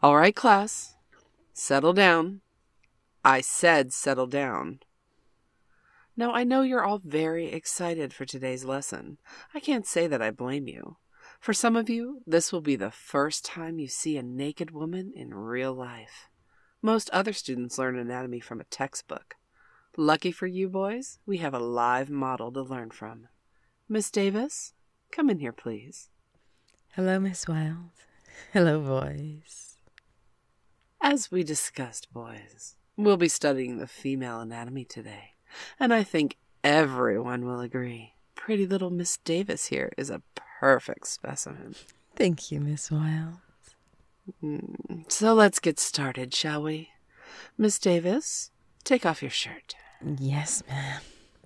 All right, class. Settle down. I said settle down. Now, I know you're all very excited for today's lesson. I can't say that I blame you. For some of you, this will be the first time you see a naked woman in real life. Most other students learn anatomy from a textbook. Lucky for you boys, we have a live model to learn from. Miss Davis, come in here, please. Hello, Miss Wild. Hello, boys. As we discussed, boys, we'll be studying the female anatomy today. And I think everyone will agree. Pretty little Miss Davis here is a perfect specimen. Thank you, Miss Wild. So let's get started, shall we? Miss Davis, take off your shirt. Yes, ma'am.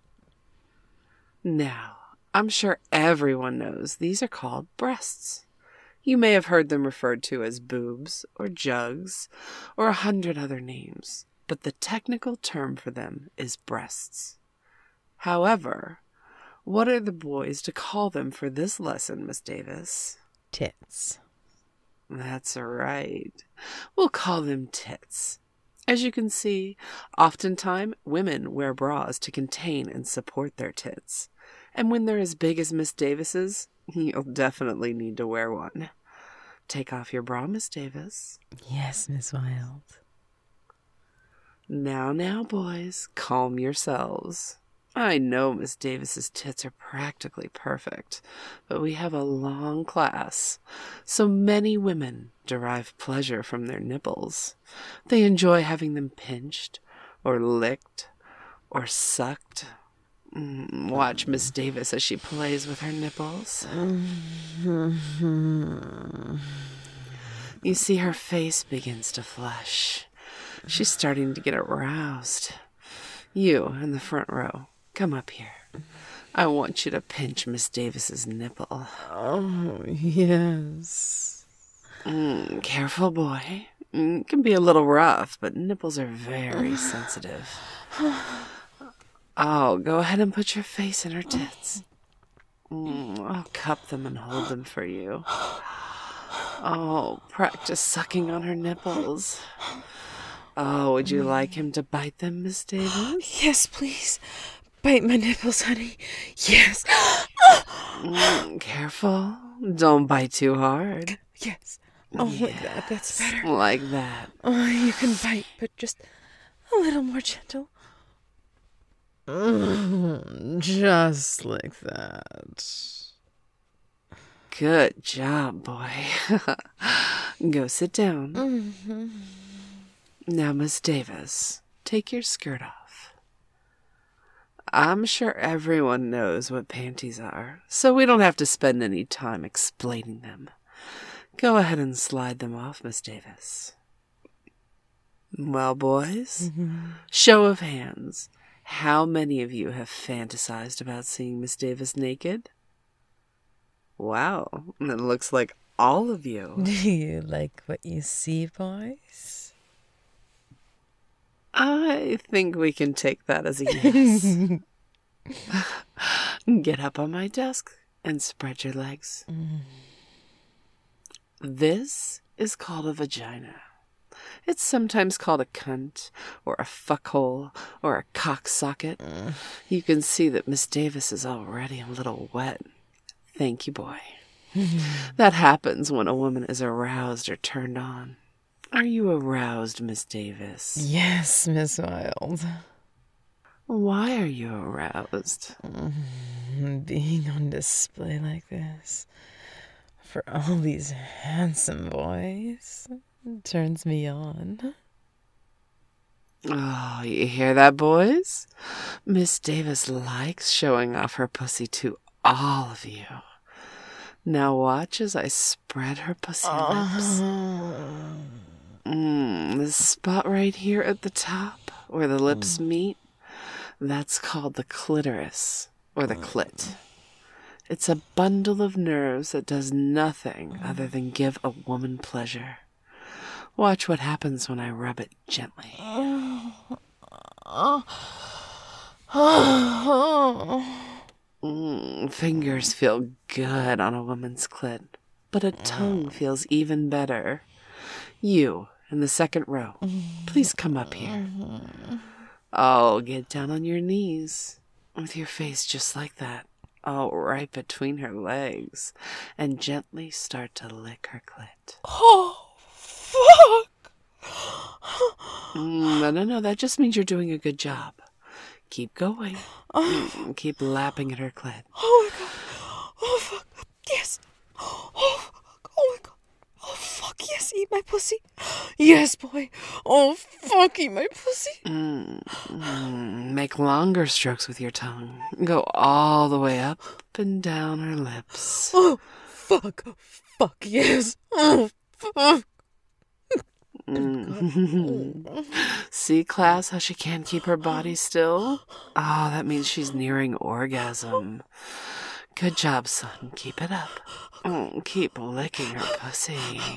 Now, I'm sure everyone knows these are called breasts. You may have heard them referred to as boobs or jugs or 100 other names, but the technical term for them is breasts. However, what are the boys to call them for this lesson, Miss Davis? Tits. That's right. We'll call them tits. As you can see, oftentimes women wear bras to contain and support their tits. And when they're as big as Miss Davis's, you'll definitely need to wear one. Take off your bra, Miss Davis. Yes, Miss Wild. Now, boys, calm yourselves. I know Miss Davis's tits are practically perfect, but we have a long class. So many women derive pleasure from their nipples. They enjoy having them pinched, or licked, or sucked. Watch Miss Davis as she plays with her nipples. You see her face begins to flush. She's starting to get aroused. You in the front row, come up here. I want you to pinch Miss Davis's nipple. Oh, yes. Careful, boy. It can be a little rough, but nipples are very sensitive. Oh, go ahead and put your face in her tits. I'll cup them and hold them for you. Oh, practice sucking on her nipples. Oh, would you like him to bite them, Miss Davis? Yes, please. Bite my nipples, honey. Yes. Careful. Don't bite too hard. Yes. Oh, like that. That's better. Like that. Oh, you can bite, but just a little more gentle. Just like that. Good job, boy. Go sit down. Now, Miss Davis, take your skirt off. I'm sure everyone knows what panties are, so we don't have to spend any time explaining them. Go ahead and slide them off, Miss Davis. Well, boys, show of hands. How many of you have fantasized about seeing Miss Davis naked? Wow, it looks like all of you. Do you like what you see, boys? I think we can take that as a yes. Get up on my desk and spread your legs. This is called a vagina. It's sometimes called a cunt, or a fuckhole, or a cock socket. You can see that Miss Davis is already a little wet. Thank you, boy. That happens when a woman is aroused or turned on. Are you aroused, Miss Davis? Yes, Miss Wild. Why are you aroused? Being on display like this for all these handsome boys turns me on. Oh, you hear that, boys? Miss Davis likes showing off her pussy to all of you. Now watch as I spread her pussy lips. This spot right here at the top, where the lips meet, that's called the clitoris, or the clit. It's a bundle of nerves that does nothing other than give a woman pleasure. Watch what happens when I rub it gently. Fingers feel good on a woman's clit, but a tongue feels even better. You in the second row. Please come up here. Oh, get down on your knees with your face just like that. Oh, right between her legs. And gently start to lick her clit. Oh, fuck! No, that just means you're doing a good job. Keep going. Keep lapping at her clit. Oh my god. Oh fuck. Yes. Oh fuck. Oh my god. Oh fuck. Yes, eat my pussy. Yes, boy. Oh fuck, eat my pussy. Make longer strokes with your tongue. Go all the way up and down her lips. Oh fuck. Fuck yes. Oh fuck. See, class, how she can't keep her body still? Oh, that means she's nearing orgasm. Good job, son. Keep it up. Keep licking her pussy.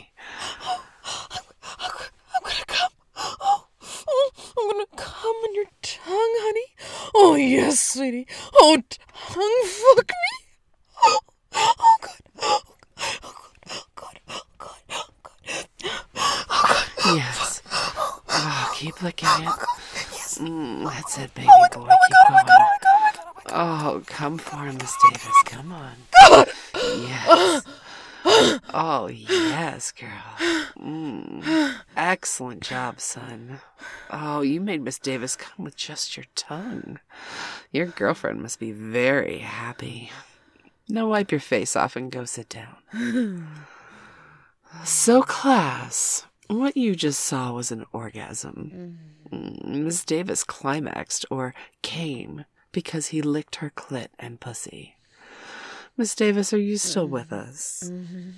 I'm gonna come. I'm gonna come on your tongue, honey. Oh, yes, sweetie. Oh, tongue fuck me. Oh, God. Oh, God. Oh, God. Oh, God. Oh, God. Yes. Oh, keep licking it. Yes. That's it, baby Oh, my boy. God. Keep Oh, my God. going. Oh, my God. Oh, my God. Oh, come for him, Miss Davis. Come on. Yes. Oh, yes, girl. Excellent job, son. Oh, you made Miss Davis come with just your tongue. Your girlfriend must be very happy. Now wipe your face off and go sit down. So, class, what you just saw was an orgasm. Miss Davis climaxed, or came, because he licked her clit and pussy. Miss Davis, are you still with us?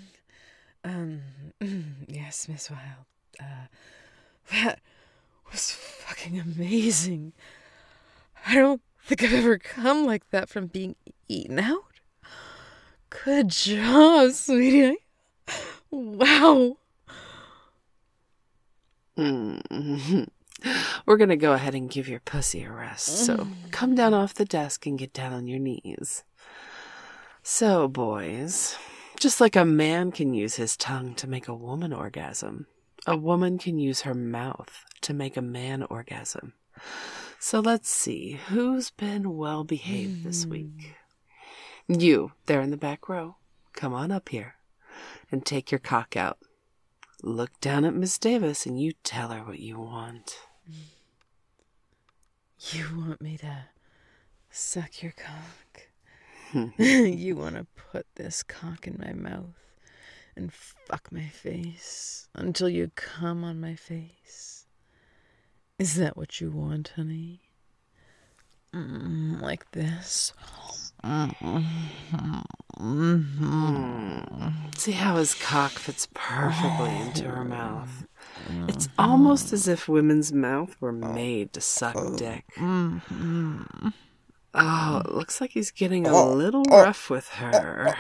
Yes, Miss Wilde. That was fucking amazing. I don't think I've ever come like that from being eaten out. Good job, sweetie. Wow. We're going to go ahead and give your pussy a rest, so come down off the desk and get down on your knees. So, boys, just like a man can use his tongue to make a woman orgasm, a woman can use her mouth to make a man orgasm. So let's see, who's been well behaved this week? You, there in the back row, come on up here and take your cock out. Look down at Miss Davis and you tell her what you want. You want me to suck your cock? You want to put this cock in my mouth and fuck my face until you come on my face? Is that what you want, honey? Like this? See how his cock fits perfectly into her mouth. It's almost as if women's mouth were made to suck dick. Oh, it looks like he's getting a little rough with her.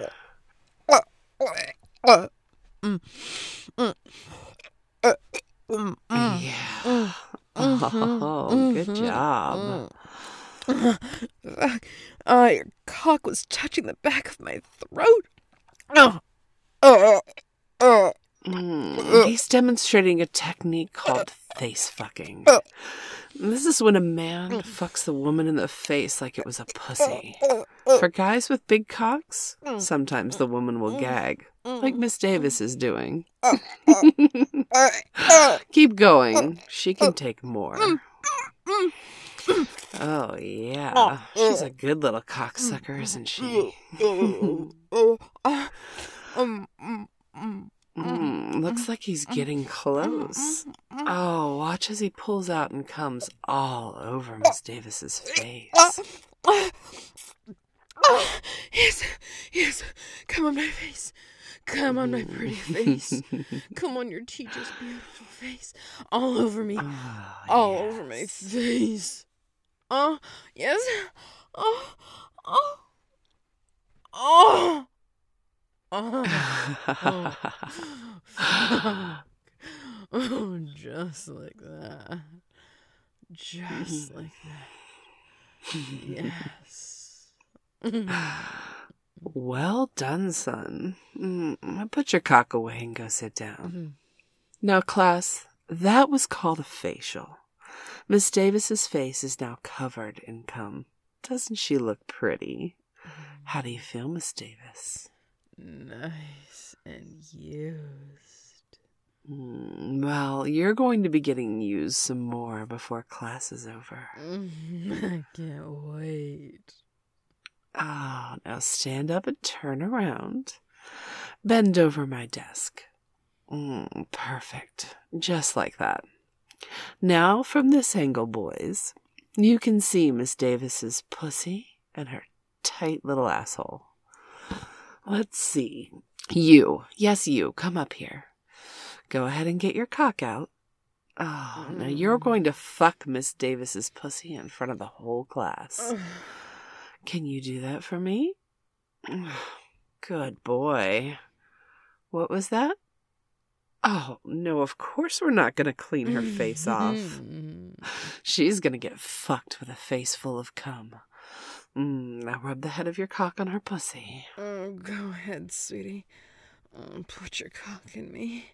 Yeah. Oh, good job. Your cock was touching the back of my throat. He's demonstrating a technique called face fucking. This is when a man fucks the woman in the face like it was a pussy. For guys with big cocks, sometimes the woman will gag, like Miss Davis is doing. Keep going. She can take more. Oh, yeah. She's a good little cocksucker, isn't she? Looks like he's getting close. Oh, watch as he pulls out and comes all over Miss Davis's face. Yes, come on my face. Come on my pretty face. Come on your teacher's beautiful face. All over me. All over my face. Oh, yes. Oh. Oh, just like that. Just like that. Yes. Well done, son. Put your cock away and go sit down. Now, class, that was called a facial. Miss Davis's face is now covered in cum. Doesn't she look pretty? How do you feel, Miss Davis? Nice and used. Well, you're going to be getting used some more before class is over. I can't wait. Oh, now stand up and turn around. Bend over my desk. Perfect. Just like that. Now, from this angle, boys, you can see Miss Davis's pussy and her tight little asshole. Let's see. You, yes, you, come up here. Go ahead and get your cock out. Oh, now you're going to fuck Miss Davis's pussy in front of the whole class. Can you do that for me? Good boy. What was that? Oh, no, of course we're not going to clean her face off. She's going to get fucked with a face full of cum. Now rub the head of your cock on her pussy. Oh, go ahead, sweetie. Put your cock in me.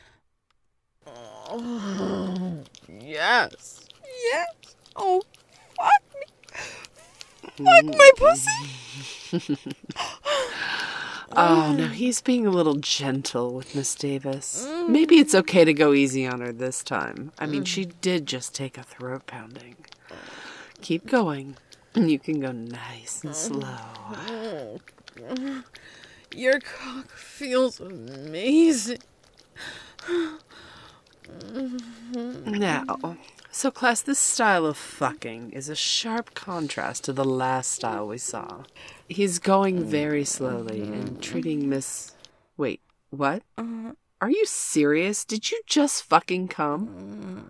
Oh, yes. Yes. Oh, fuck me. Fuck my pussy. Oh, now he's being a little gentle with Miss Davis. Maybe it's okay to go easy on her this time. I mean, she did just take a throat pounding. Keep going. You can go nice and slow. Your cock feels amazing. Now, so class, this style of fucking is a sharp contrast to the last style we saw. He's going very slowly and treating Miss... Wait, what? Are you serious? Did you just fucking come?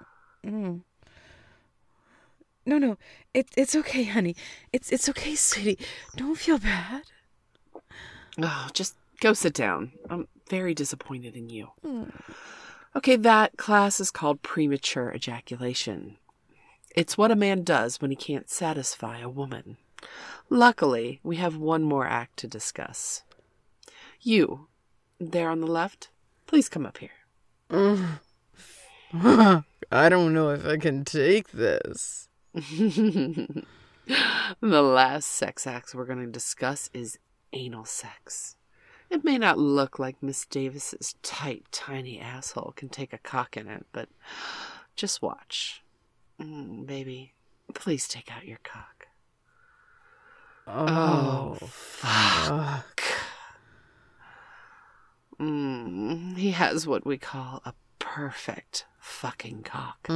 No, it's okay, honey. It's okay, sweetie. Don't feel bad. Oh, just go sit down. I'm very disappointed in you. Okay, that class is called premature ejaculation. It's what a man does when he can't satisfy a woman. Luckily, we have one more act to discuss. You, there on the left, please come up here. I don't know if I can take this. The last sex act we're going to discuss is anal sex. It may not look like Miss Davis's tight, tiny asshole can take a cock in it, but just watch. Baby, please take out your cock. Oh, fuck. He has what we call a perfect fucking cock.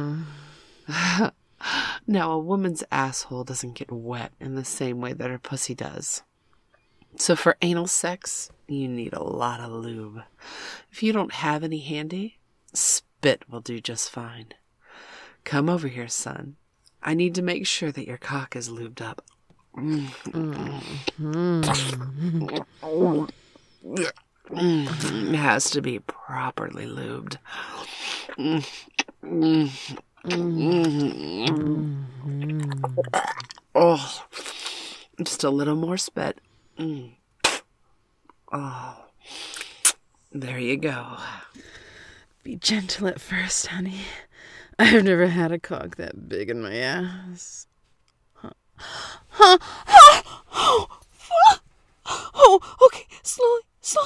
Now, a woman's asshole doesn't get wet in the same way that her pussy does. So for anal sex, you need a lot of lube. If you don't have any handy, spit will do just fine. Come over here, son. I need to make sure that your cock is lubed up. It has to be properly lubed. Oh, just a little more spit. Oh, there you go. Be gentle at first, honey. I've never had a cock that big in my ass. Oh, okay, slowly.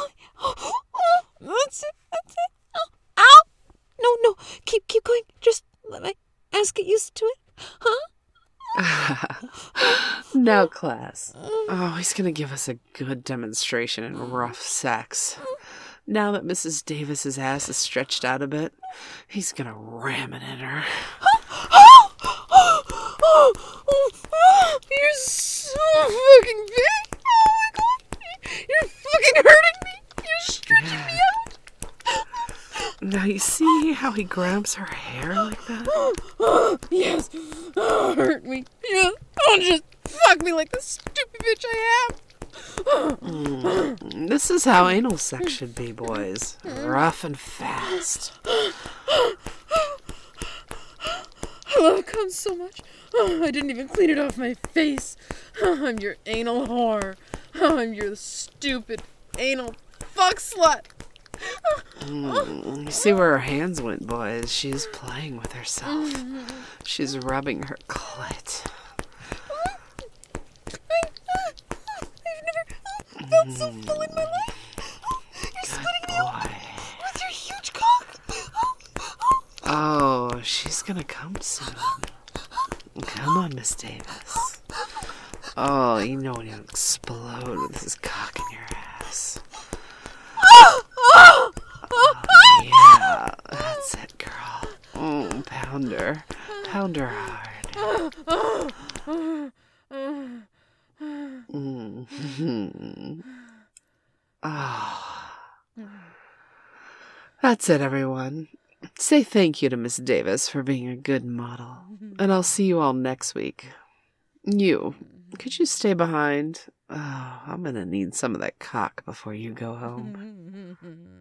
That's it. Ow! No, keep going. Just let my ass get used to it, huh? Now, class. Oh, he's going to give us a good demonstration in rough sex. Now that Mrs. Davis's ass is stretched out a bit, he's going to ram it in her. You're so fucking big. Oh my god. You're fucking hurting me. You're stretching me out. Now you see how he grabs her hair like that? Yes. Hurt me. Yeah. Don't just fuck me like the stupid bitch I am. This is how anal sex should be, boys. Rough and fast. I love cum so much. I didn't even clean it off my face. I'm your anal whore. I'm your stupid anal fuck slut. You see where her hands went, boys? She's playing with herself. She's rubbing her clit. I've never felt so full in my life. You're splitting me open with your huge cock. Oh, she's gonna come soon. Come on, Miss Davis. Oh, you know when you explode with this cock in your ass. Oh, yeah, that's it, girl. Oh, pound her. Pound her hard. Oh. That's it, everyone. Say thank you to Miss Davis for being a good model. And I'll see you all next week. You, could you stay behind? Oh, I'm gonna need some of that cock before you go home.